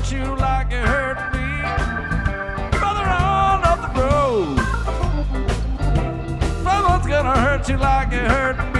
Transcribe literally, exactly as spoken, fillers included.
hurt you like it hurt me. Brother, on up the road. Someone's gonna hurt you like it hurt me.